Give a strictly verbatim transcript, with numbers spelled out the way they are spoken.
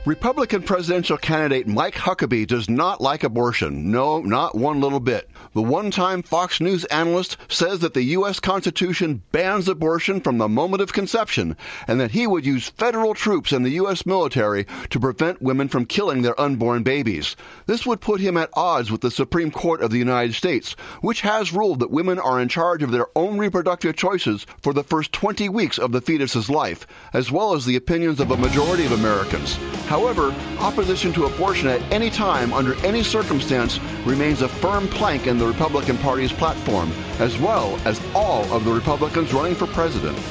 Republican presidential candidate Mike Huckabee does not like abortion. No, not one little bit. The one-time Fox News analyst says that the U S Constitution bans abortion from the moment of conception, and that he would use federal troops and the U S military to prevent women from killing their unborn babies. This would put him at odds with the Supreme Court of the United States, which has ruled that women are in charge of their own reproductive choices for the first twenty weeks of the fetus's life, as well as the opinions of a majority of Americans. However, opposition to abortion at any time, under any circumstance, remains a firm plank in the Republican Party's platform, as well as all of the Republicans running for president.